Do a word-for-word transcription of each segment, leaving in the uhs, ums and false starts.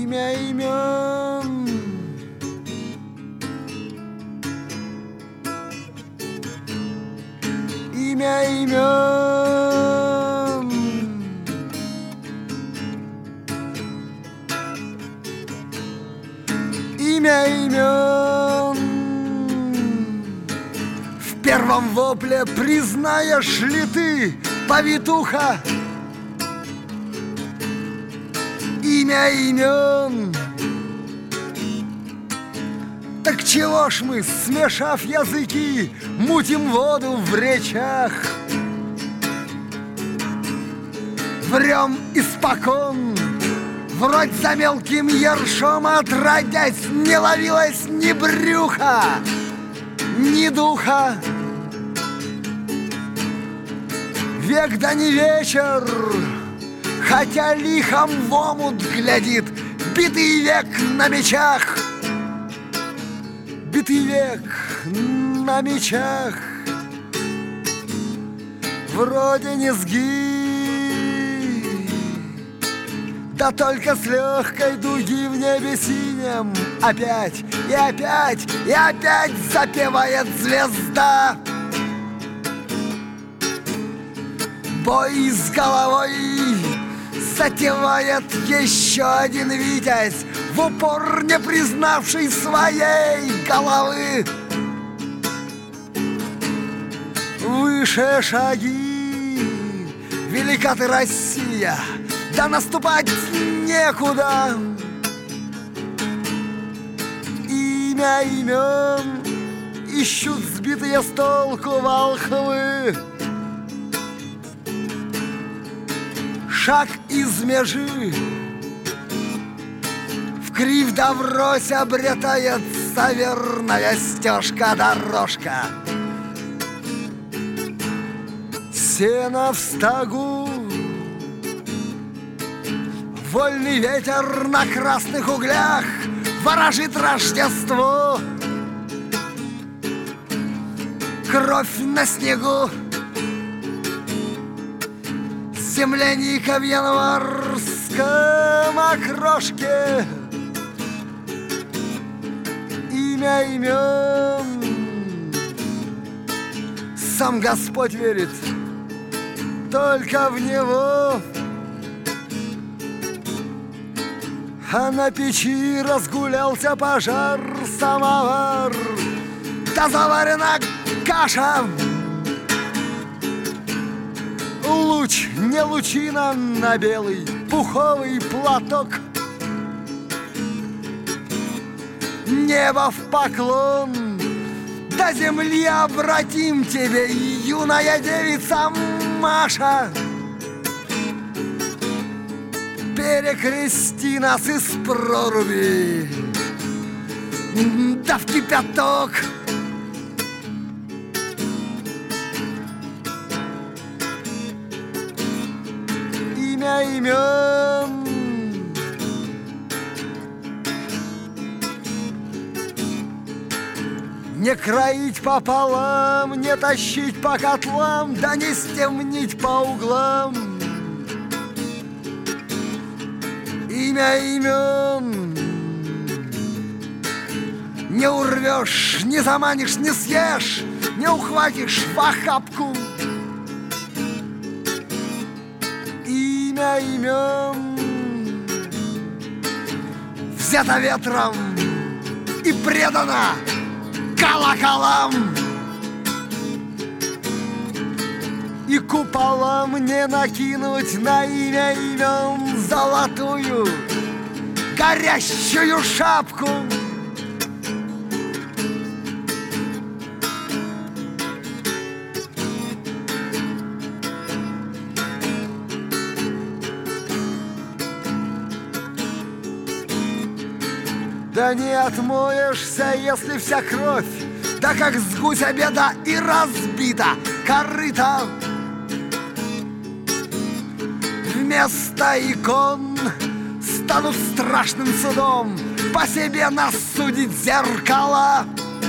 Имя имен. Имя имен. Имя имен. В первом вопле признаешь ли ты, повитуха, имя имен? Так чего ж мы, смешав языки, мутим воду в речах? Врем испокон, вроде за мелким ершом отродясь, не ловилось ни брюха, ни духа. Век да не вечер, хотя лихом в омут глядит битый век на мечах. Битый век на мечах. Вроде низги, да только с легкой дуги в небе синем опять и опять и опять запевает звезда. Бой с головой затевает еще один витязь, в упор не признавший своей головы. Выше шаги, велика ты, Россия, да наступать некуда. Имя имен ищут сбитые с толку волхвы. Шаг из межи вкривь да врозь обретается верная стежка-дорожка. Сено в стогу, вольный ветер на красных углях ворожит Рождество. Кровь на снегу, земляника в январском окрошке. Имя имен. Сам Господь верит только в Него, а на печи разгулялся пожар, самовар, да заварена каша. Луч, не лучина на белый пуховый платок. Небо в поклон, до земли обратим тебе, юная девица Маша. Перекрести нас из проруби, да в кипяток. Имя имен. Не кроить пополам, не тащить по котлам, да не стемнить по углам. Имя имен. Не урвешь, не заманишь, не съешь, не ухватишь в охапку. Имя имен. Взято ветром и предано колоколам. И куполам не накинуть на имя имен золотую горящую шапку. Да не отмоешься, если вся кровь, да как с гуся беда и разбита корыта. Вместо икон станут страшным судом по себе нас судить зеркала.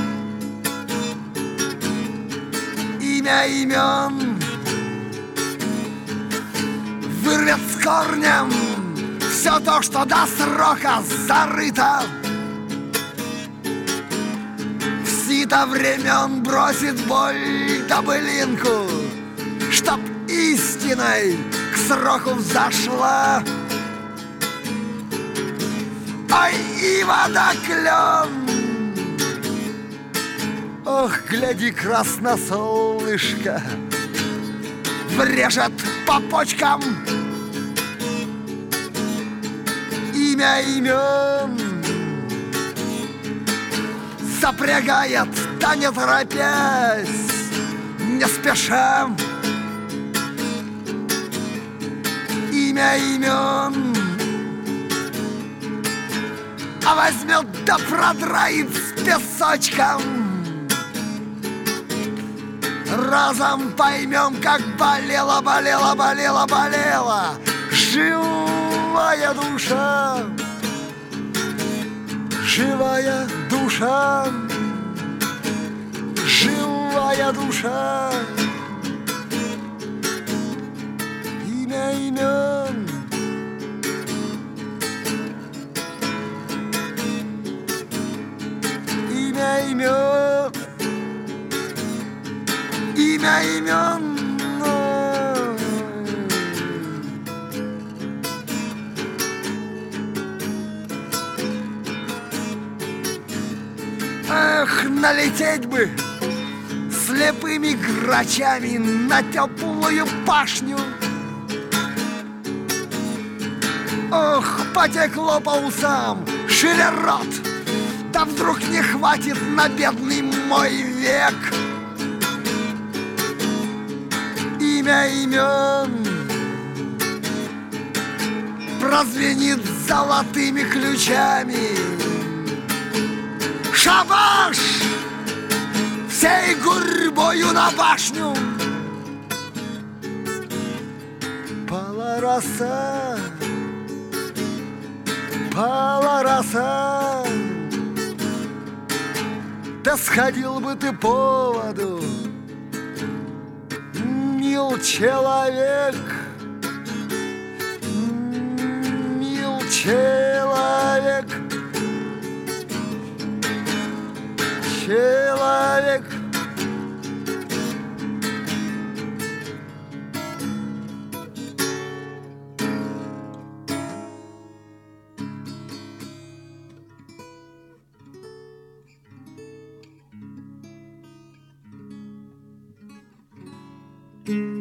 Имя имен вырвет с корнем все все то, что до срока зарыто в сито времен, бросит боль добылинку, чтоб истиной к сроку взошла. Ой, и водоклен, ох, гляди, красносолнышко врежет по почкам имя имен, запрягает, да не торопясь, не спеша, имя имен, а возьмет да продроит с песочком. Разом поймем, как болела, болела, болела, болела живая душа, живая душа, живая душа. Имя имен, имя имен, имя имен. Эх, налететь бы слепыми грачами на теплую пашню. Ох, потекло по усам, шире рот, да вдруг не хватит на бедный мой век. Имя имен прозвенит золотыми ключами. Шабаш! Всей гурьбою на башню! Пала роса, пала роса, да сходил бы ты по воду, мил человек, мил человек, человек. Thank you.